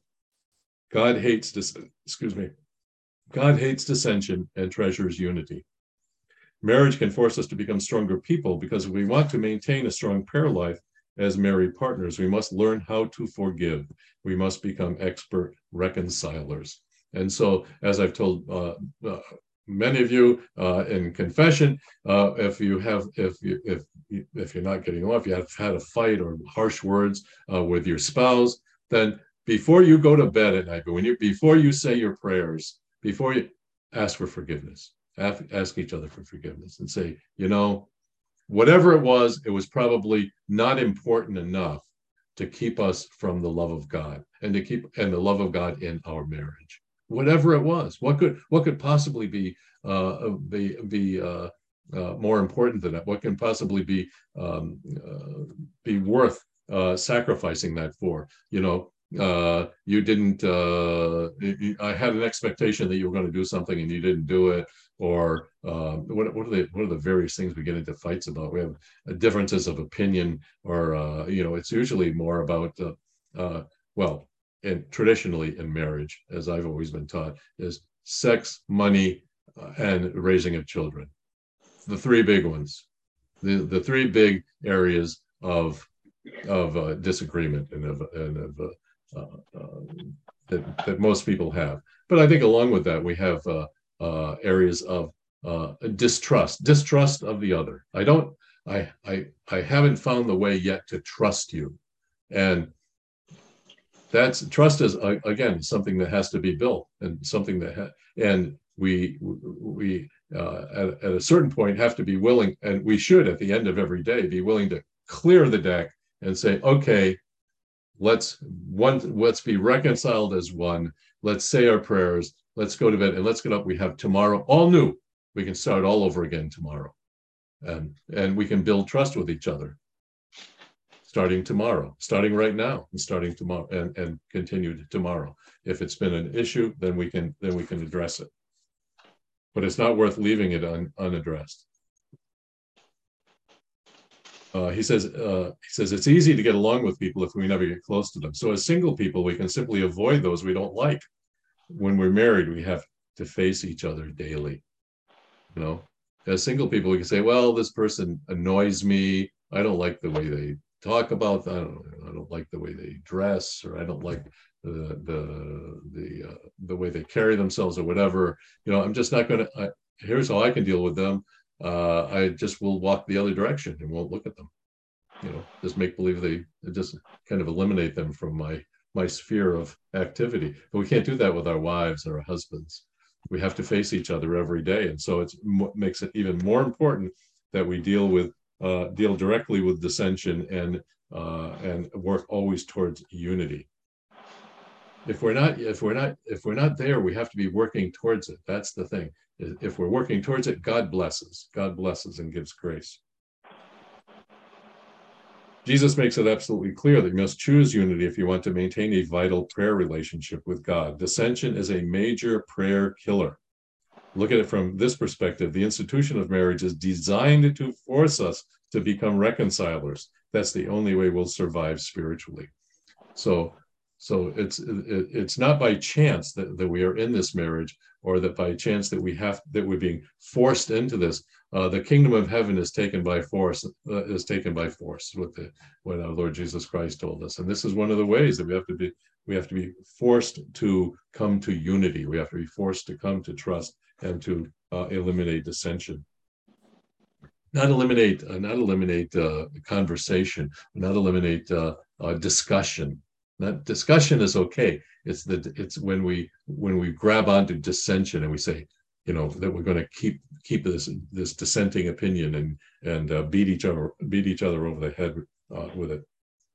God hates dis- excuse me. God hates dissension and treasures unity. Marriage can force us to become stronger people, because if we want to maintain a strong prayer life as married partners, we must learn how to forgive. We must become expert reconcilers. And so, as I've told uh, uh, many of you uh, in confession, uh, if you have, if you, if if you're not getting along, if you have had a fight or harsh words uh, with your spouse, then before you go to bed at night, but when you before you say your prayers, before you ask for forgiveness, ask, ask each other for forgiveness, and say, you know, whatever it was, it was probably not important enough to keep us from the love of God, and to keep and the love of God in our marriage. Whatever it was, what could what could possibly be uh, be be uh, uh, more important than that? What can possibly be um, uh, be worth uh, sacrificing that for? You know, uh, you didn't. Uh, I had an expectation that you were going to do something and you didn't do it, or uh, what, what are the what are the various things we get into fights about? We have differences of opinion, or uh, you know, it's usually more about uh, uh, well, and traditionally in marriage, as I've always been taught, is sex, money, uh, and raising of children. The three big ones, the the three big areas of of uh, disagreement and of and of uh, uh, uh, that that most people have. But I think along with that, we have uh, uh, areas of uh, distrust, distrust of the other. I don't, I, I, I haven't found the way yet to trust you, and that's trust is uh, again something that has to be built, and something that ha- and we we uh, at, at a certain point have to be willing, and we should at the end of every day be willing to clear the deck and say, okay, let's one let's be reconciled as one. Let's say our prayers. Let's go to bed and let's get up. We have tomorrow all new. We can start all over again tomorrow. And, and we can build trust with each other starting tomorrow, starting right now, and starting tomorrow, and, and continue tomorrow. If it's been an issue, then we can then we can address it. But it's not worth leaving it un, unaddressed. Uh, he says uh, he says it's easy to get along with people if we never get close to them. So as single people, we can simply avoid those we don't like. When we're married, we have to face each other daily. You know, as single people, we can say, well, this person annoys me. I don't like the way they talk about, I don't, I don't like the way they dress, or I don't like the the the uh, the way they carry themselves, or whatever. You know, I'm just not going to. Here's how I can deal with them. Uh, I just will walk the other direction and won't look at them. You know, just make believe they just kind of eliminate them from my my sphere of activity. But we can't do that with our wives or our husbands. We have to face each other every day, and so it makes it even more important that we deal with uh, deal directly with dissension and uh, and work always towards unity. If we're not, if we're not, if we're not there, we have to be working towards it. That's the thing. If we're working towards it, God blesses. God blesses and gives grace. Jesus makes it absolutely clear that you must choose unity if you want to maintain a vital prayer relationship with God. Dissension is a major prayer killer. Look at it from this perspective. The institution of marriage is designed to force us to become reconcilers. That's the only way we'll survive spiritually. So, so it's it, it's not by chance that, that we are in this marriage, or that by chance that we have that we're being forced into this. Uh, the kingdom of heaven is taken by force. Uh, is taken by force. What the what our Lord Jesus Christ told us, and this is one of the ways that we have to be we have to be forced to come to unity. We have to be forced to come to trust and to uh, eliminate dissension. Not eliminate, uh, not eliminate uh, conversation. Not eliminate uh, uh, discussion. Not discussion is okay. It's the it's when we when we grab onto dissension and we say, you know, that we're going to keep keep this this dissenting opinion and and uh, beat each other beat each other over the head uh, with it.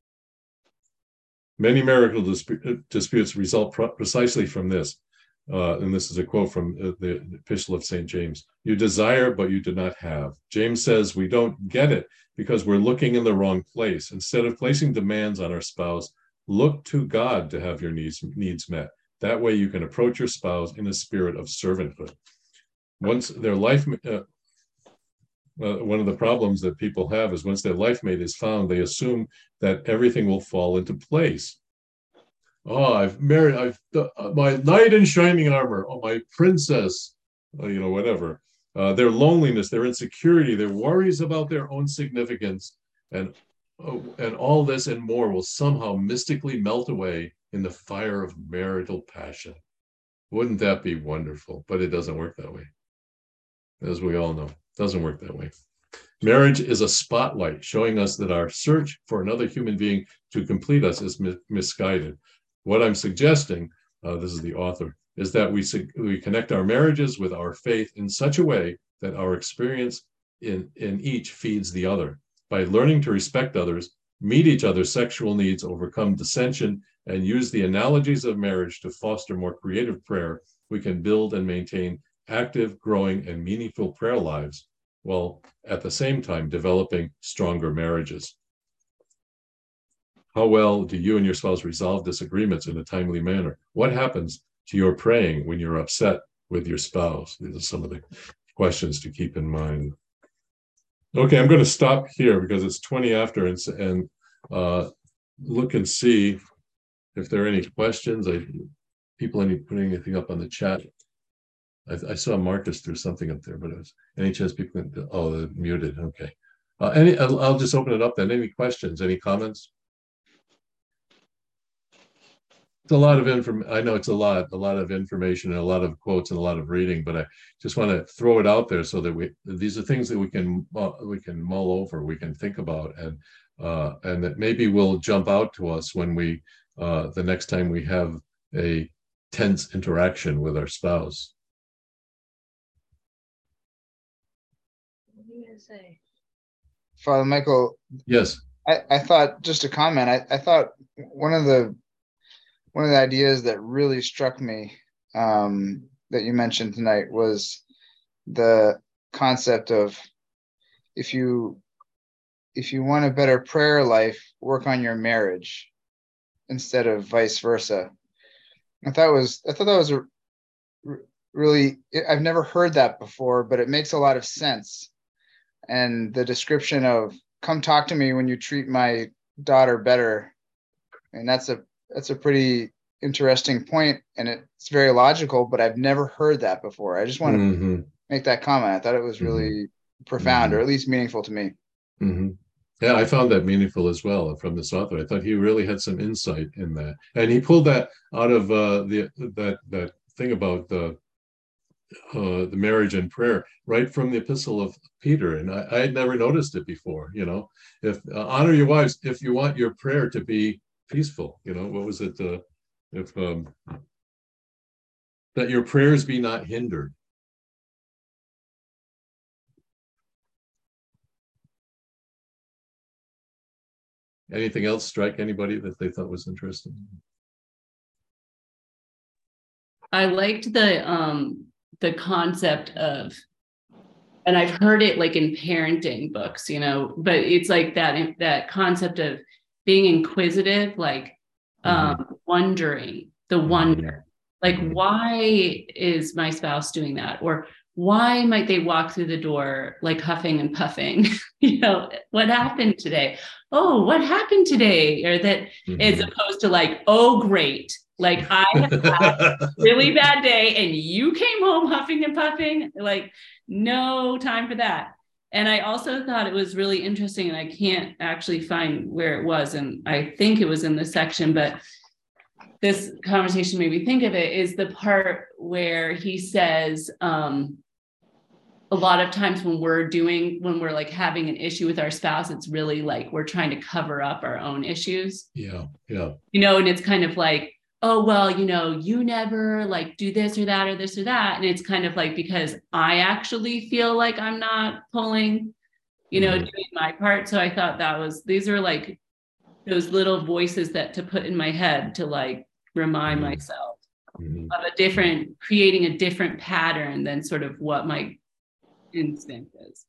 Many marital disp- disputes result pr- precisely from this, uh, and this is a quote from uh, the Epistle of Saint James. You desire, but you do not have. James says we don't get it because we're looking in the wrong place. Instead of placing demands on our spouse, look to God to have your needs needs met. That way, you can approach your spouse in a spirit of servanthood. Once their life, uh, uh, one of the problems that people have is once their life mate is found, they assume that everything will fall into place. Oh, I've married, I've uh, my knight in shining armor. Oh, my princess, uh, you know, whatever. Uh, their loneliness, their insecurity, their worries about their own significance, and uh, and all this and more will somehow mystically melt away in the fire of marital passion. Wouldn't that be wonderful? But it doesn't work that way. As we all know, it doesn't work that way. Marriage is a spotlight showing us that our search for another human being to complete us is mi- misguided. What I'm suggesting, uh, this is the author, is that we, we connect our marriages with our faith in such a way that our experience in, in each feeds the other. By learning to respect others, meet each other's sexual needs, overcome dissension, and use the analogies of marriage to foster more creative prayer, we can build and maintain active, growing, and meaningful prayer lives, while at the same time developing stronger marriages. How well do you and your spouse resolve disagreements in a timely manner? What happens to your praying when you're upset with your spouse? These are some of the questions to keep in mind. Okay, I'm going to stop here because it's twenty after, and, and uh, look and see if there are any questions. I, people any putting anything up on the chat. I, I saw Marcus threw something up there, but it was any chance people can, oh, they're muted. Okay. Uh, any, I'll, I'll just open it up then. Any questions, any comments? It's a lot of information. I know it's a lot, a lot of information and a lot of quotes and a lot of reading, but I just want to throw it out there so that we, these are things that we can, uh, we can mull over, we can think about, and, uh, and that maybe will jump out to us when we, uh, the next time we have a tense interaction with our spouse. What are you going to say? Father Michael. Yes. I, I thought, just a comment, I, I thought one of the one of the ideas that really struck me um, that you mentioned tonight was the concept of if you if you want a better prayer life, work on your marriage instead of vice versa. I thought it was I thought that was a really, I've never heard that before, but it makes a lot of sense. And the description of come talk to me when you treat my daughter better, and that's a that's a pretty interesting point, and it's very logical, but I've never heard that before. I just want to Mm-hmm. make that comment. I thought it was really Mm-hmm. profound, or Mm-hmm. at least meaningful to me. Mm-hmm. Yeah, I found that meaningful as well from this author. I thought he really had some insight in that, and he pulled that out of uh, the that that thing about the uh, the marriage and prayer right from the Epistle of Peter, and I, I had never noticed it before. You know, if uh, honor your wives if you want your prayer to be peaceful. You know, what was it? Uh, if um, that your prayers be not hindered. Anything else strike anybody that they thought was interesting? I liked the um the concept of, and I've heard it like in parenting books, you know, but it's like that that concept of being inquisitive, like um Mm-hmm. wondering, the Mm-hmm. wonder. Like, Mhm. why is my spouse doing that? Or why might they walk through the door like huffing and puffing? You know, what happened today? Oh, what happened today? Or that, Mm-hmm. as opposed to like, oh, great. Like I have had a really bad day and you came home huffing and puffing. Like, no time for that. And I also thought it was really interesting, and I can't actually find where it was. And I think it was in the section, but this conversation made me think of it, is the part where he says, um, a lot of times when we're doing, when we're like having an issue with our spouse, it's really like we're trying to cover up our own issues. Yeah, yeah. You know, and it's kind of like, oh, well, you know, you never like do this or that or this or that. And it's kind of like, because I actually feel like I'm not pulling, you know, Mhm. doing my part. So I thought that was, these are like those little voices that to put in my head to like remind Mhm. myself Mhm. of a different, creating a different pattern than sort of what my instinct is.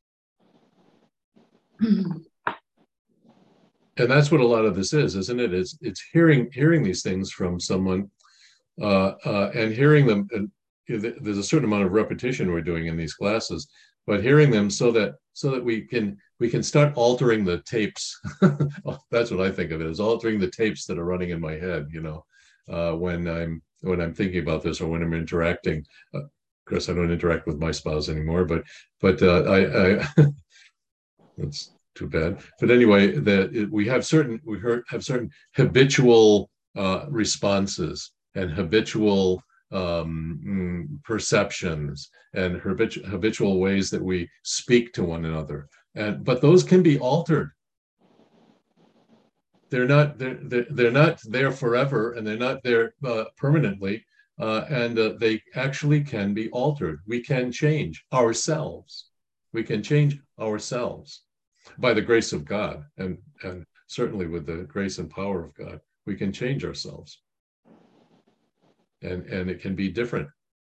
And that's what a lot of this is, isn't it? It's it's hearing hearing these things from someone, uh, uh, and hearing them. And there's a certain amount of repetition we're doing in these classes, but hearing them so that so that we can we can start altering the tapes. That's what I think of it as, altering the tapes that are running in my head. You know, uh, when I'm when I'm thinking about this or when I'm interacting. Uh, of course, I don't interact with my spouse anymore, but but uh, I, I that's too bad. But anyway, that we have certain we heard, have certain habitual uh, responses and habitual um, mm, perceptions and habitu- habitual ways that we speak to one another. And but those can be altered. They're not they're they're, they're not there forever, and they're not there uh, permanently. Uh, and uh, they actually can be altered. We can change ourselves. We can change ourselves by the grace of God, and and certainly with the grace and power of God, we can change ourselves, and and it can be different.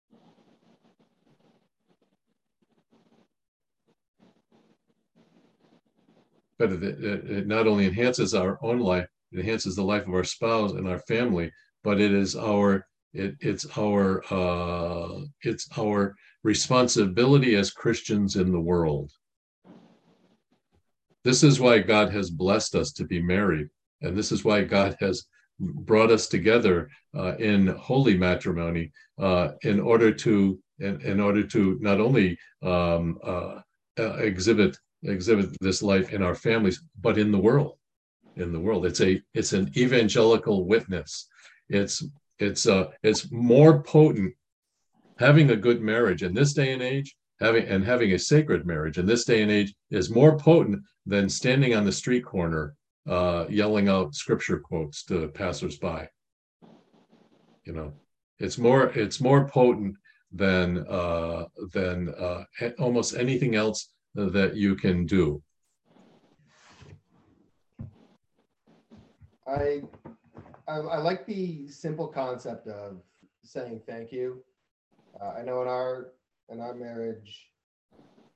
But it, it, it not only enhances our own life, it enhances the life of our spouse and our family, but it is our it, it's our uh, it's our responsibility as Christians in the world. This is why God has blessed us to be married, and this is why God has brought us together uh, in holy matrimony uh, in order to in, in order to not only um, uh, uh, exhibit exhibit this life in our families, but in the world. In the world, it's a it's an evangelical witness. It's it's uh it's more potent having a good marriage in this day and age, having and having a sacred marriage in this day and age is more potent than standing on the street corner uh, yelling out scripture quotes to passersby. You know, it's more it's more potent than uh, than uh, almost anything else that you can do. I, I I like the simple concept of saying thank you. Uh, I know in our in our marriage,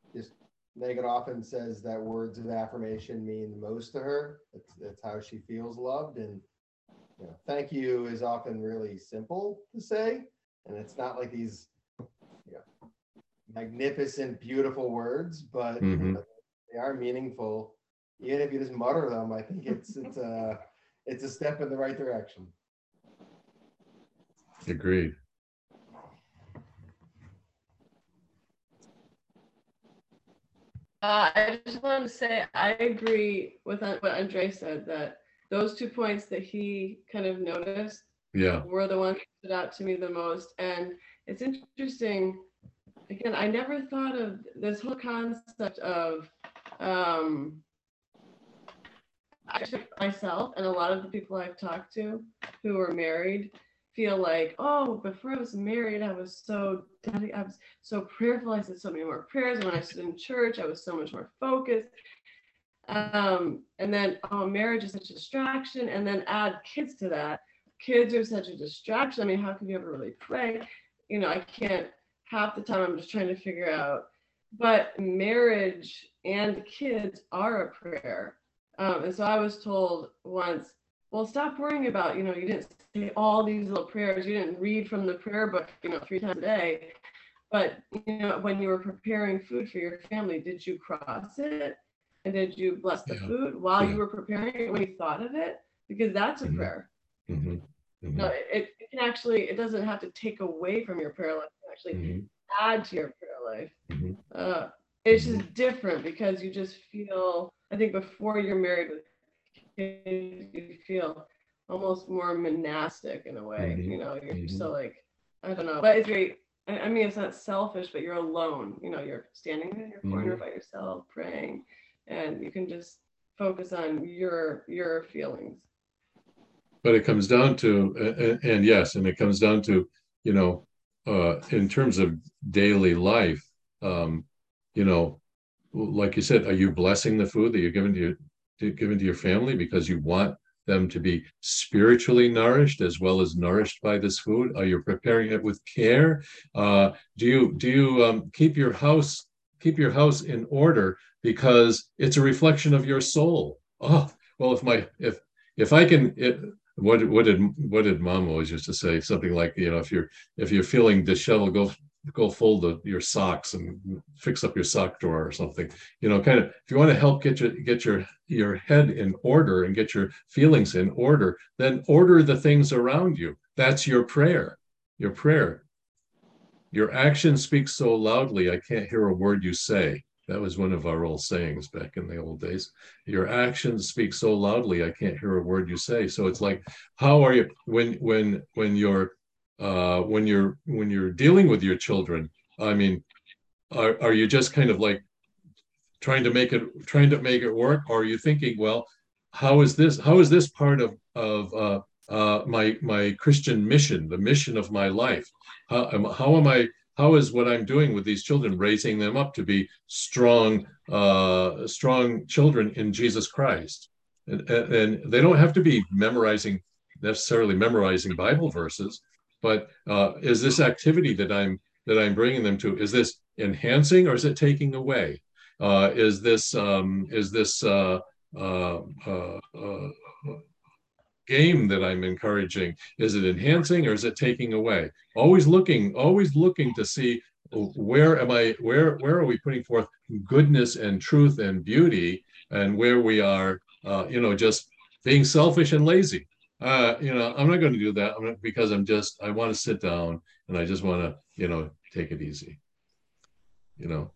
just Megan often says that words of affirmation mean the most to her. It's, it's how she feels loved. And you know, thank you is often really simple to say. And it's not like these you know, magnificent, beautiful words, but Mhm. you know, they are meaningful. Even if you just mutter them, I think it's it's a it's a step in the right direction. Agreed. Uh, I just wanted to say I agree with what Andre said, that those two points that he kind of noticed Yeah. were the ones that stood out to me the most. And it's interesting, again, I never thought of this whole concept of um, actually myself and a lot of the people I've talked to who are married feel like, oh, before I was married, I was so dedicated, I was so prayerful. I said so many more prayers. And when I stood in church, I was so much more focused. Um, and then, oh, marriage is such a distraction. And then add kids to that. Kids are such a distraction. I mean, how can you ever really pray? You know, I can't, half the time I'm just trying to figure out. But marriage and kids are a prayer. Um, and so I was told once, well, stop worrying about, you know, you didn't say all these little prayers. You didn't read from the prayer book, you know, three times a day. But, you know, when you were preparing food for your family, did you cross it? And did you bless the Yeah. food while Yeah. you were preparing it when you thought of it? Because that's a Mhm. prayer. Mm-hmm. Mm-hmm. No, it, it can actually, it doesn't have to take away from your prayer life. It can actually Mm-hmm. add to your prayer life. Mm-hmm. Uh, it's Mhm. just different because you just feel, I think before you're married with kids, you feel almost more monastic in a way. Mhm. You know, you're Mhm. so like, I don't know, but it's very, I I mean, it's not selfish, but you're alone. You know, you're standing in your corner Mhm. by yourself praying, and you can just focus on your your feelings. But it comes down to, and, and yes, and it comes down to, you know, uh, in terms of daily life, um, you know, like you said, are you blessing the food that you're giving to your to, giving to your family because you want them to be spiritually nourished as well as nourished by this food? Are you preparing it with care? Uh, do you do you um, keep your house keep your house in order because it's a reflection of your soul? Oh, well, if my if if I can it, what what did what did mom always used to say? Something like, you know, if you're if you're feeling disheveled, go go fold the, your socks and fix up your sock drawer or something. You know, kind of if you want to help get your get your your head in order and get your feelings in order, then order the things around you. That's your prayer. Your prayer. Your action speaks so loudly, I can't hear a word you say. That was one of our old sayings back in the old days. Your actions speak so loudly, I can't hear a word you say. So it's like, how are you when when when you're uh, when you're when you're dealing with your children? I mean, are are you just kind of like trying to make it trying to make it work, or are you thinking, well, how is this how is this part of of uh, uh, my my Christian mission, the mission of my life? How am how am I how is what I'm doing with these children raising them up to be strong uh, strong children in Jesus Christ? And, and, and they don't have to be memorizing necessarily memorizing Bible verses, but uh, is this activity that I'm that I'm bringing them to, is this enhancing or is it taking away? Uh, is this um, is this uh, uh, uh, uh, game that I'm encouraging? Is it enhancing or is it taking away? Always looking, always looking to see where am I? Where where are we putting forth goodness and truth and beauty, and where we are, uh, you know, just being selfish and lazy. Uh, you know, I'm not going to do that I'm not, because I'm just I want to sit down and I just want to, you know, take it easy. You know.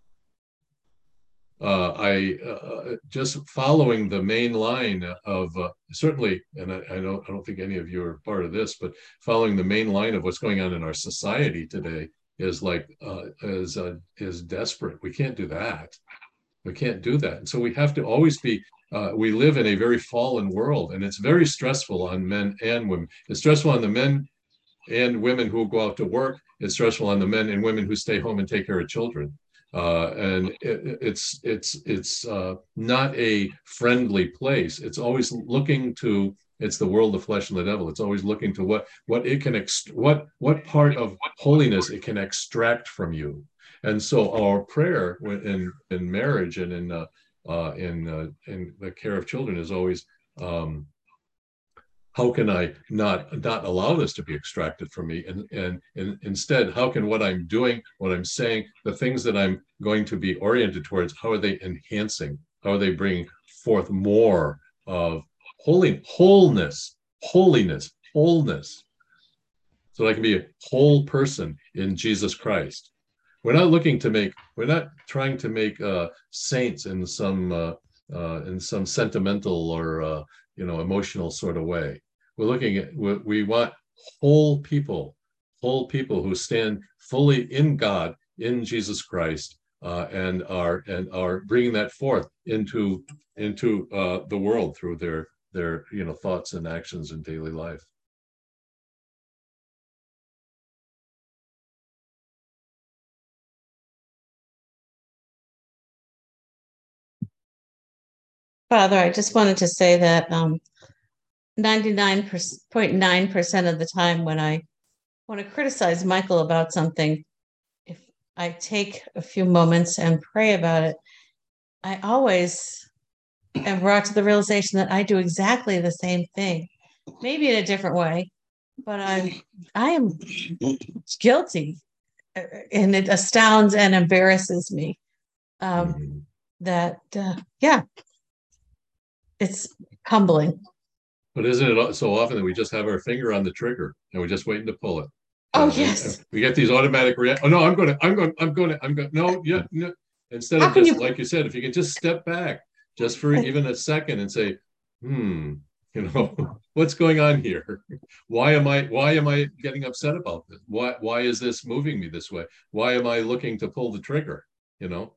uh, I uh, just following the main line of uh, certainly, and I, I don't I don't think any of you are part of this, but following the main line of what's going on in our society today is like uh, is uh, is desperate. We can't do that. We can't do that, and so we have to always be. Uh, we live in a very fallen world, and it's very stressful on men and women. It's stressful on the men and women who go out to work. It's stressful on the men and women who stay home and take care of children. Uh, and it, it's it's it's uh, not a friendly place. It's always looking to. It's the world of flesh and the devil. It's always looking to what what it can ext- what what part of holiness it can extract from you. And so our prayer in in marriage and in uh, uh, in uh, in the care of children is always, um, how can I not not allow this to be extracted from me? And, and and instead, how can what I'm doing, what I'm saying, the things that I'm going to be oriented towards, how are they enhancing? How are they bringing forth more of holy wholeness, holiness, wholeness, so I can be a whole person in Jesus Christ? We're not looking to make, we're not trying to make uh, saints in some uh, uh, in some sentimental or uh, you know, emotional sort of way. We're looking at, we, we want whole people, whole people who stand fully in God, in Jesus Christ, uh, and are and are bringing that forth into into uh, the world through their their you know, thoughts and actions in daily life. Father, I just wanted to say that um, ninety-nine point nine percent of the time when I want to criticize Michael about something, if I take a few moments and pray about it, I always am brought to the realization that I do exactly the same thing, maybe in a different way, but I'm I am guilty, and it astounds and embarrasses me. Um, Mm-hmm. that uh, yeah, it's humbling. But isn't it so often that we just have our finger on the trigger and we're just waiting to pull it? Oh, Uh, and- yes. and we get these automatic reactions. Oh no, I'm going to, I'm going, I'm going to, I'm going. No, yeah, no. Instead How of can just you- like you said, if you can just step back just for even a second and say, hmm, you know, what's going on here? Why am I, why am I getting upset about this? Why, why is this moving me this way? Why am I looking to pull the trigger? You know?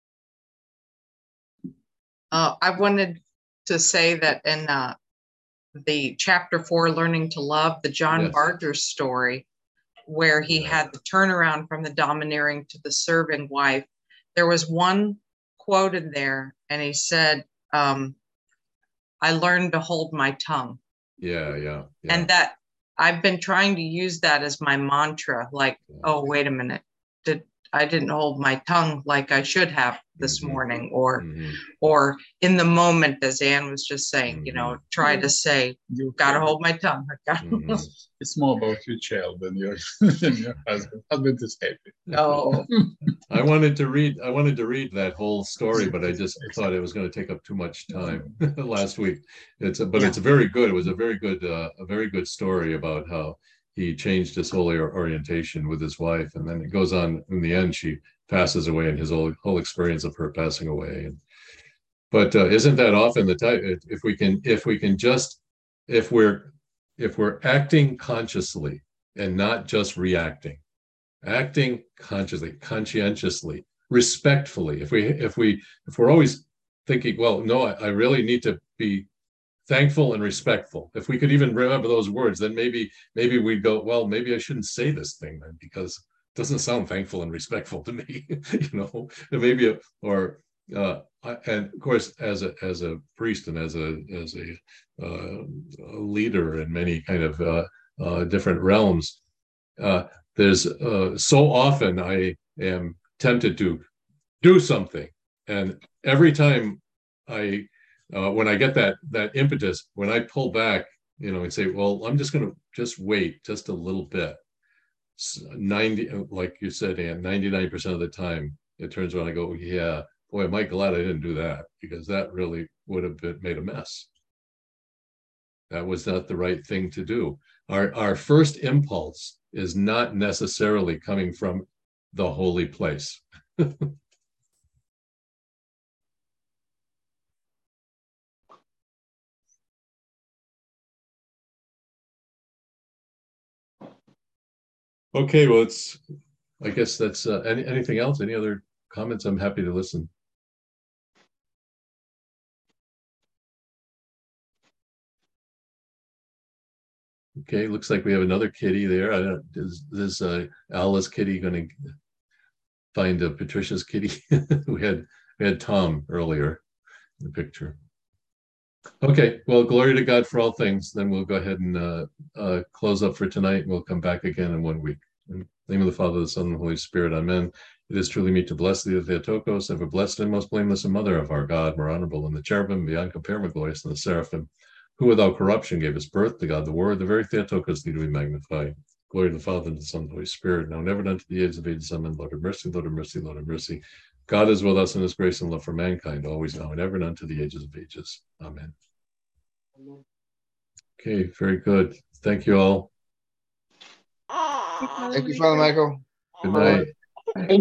Uh, I wanted to say that in uh, the chapter four, Learning to Love, the John Yes. Barger story, where he Yeah. had the turnaround from the domineering to the serving wife, there was one quote in there, and he said, um, I learned to hold my tongue. Yeah, yeah, yeah. And that I've been trying to use that as my mantra, like, Yeah. oh, wait a minute. Did I didn't hold my tongue like I should have this Mhm. morning, or Mhm. or in the moment, as Anne was just saying, you know, Mhm. try to say, You gotta hold my tongue. I gotta Mhm. It's more about your child than your, than your husband. Husband is happy. go. I wanted to read, I wanted to read that whole story, but I just thought it was going to take up too much time last week. It's, a, but Yeah. it's very good. It was a very good, uh, a very good story about how he changed his whole orientation with his wife. And then it goes on, in the end, she passes away, and his whole, whole experience of her passing away. And, but uh, isn't that often the type, if, if we can, if we can just, if we're, if we're acting consciously and not just reacting, acting consciously, conscientiously, respectfully. If we if we if we're always thinking, well, no, I, I really need to be thankful and respectful. If we could even remember those words, then maybe maybe we'd go, well, maybe I shouldn't say this thing then, because it doesn't sound thankful and respectful to me. You know, maybe a, or uh, and of course, as a as a priest and as a as a, uh, a leader in many kind of uh, uh, different realms. Uh, there's uh, so often I am tempted to do something, and every time I, uh, when I get that that impetus, when I pull back, you know, and say, well, I'm just going to just wait just a little bit. ninety, like you said, Ann, ninety-nine percent of the time, it turns around, I go, yeah, boy, am I glad I didn't do that, because that really would have been, made a mess. That was not the right thing to do. Our, our first impulse is not necessarily coming from the holy place. Okay, well, it's, I guess that's, uh, any, anything else? Any other comments? I'm happy to listen. Okay, looks like we have another kitty there. I don't, is this uh, Alice kitty going to find a Patricia's kitty? we had we had Tom earlier in the picture. Okay, well, glory to God for all things. Then we'll go ahead and uh, uh, close up for tonight, and we'll come back again in one week. In the name of the Father, the Son, and the Holy Spirit, amen. It is truly meet to bless thee, the Theotokos, ever blessed and most blameless and mother of our God, more honorable than the cherubim, beyond compare, more glorious than the seraphim, who without corruption gave us birth to God the Word, the very Theotokos thee do we magnify. Glory to the Father, and to the Son, and the Holy Spirit, now and ever and unto the age of ages. Amen. Lord have mercy, Lord have mercy, Lord have mercy. God is with us in his grace and love for mankind, always, now, and ever, and unto the ages of ages. Amen. Okay, very good. Thank you all. Thank you, Father Michael. Good night.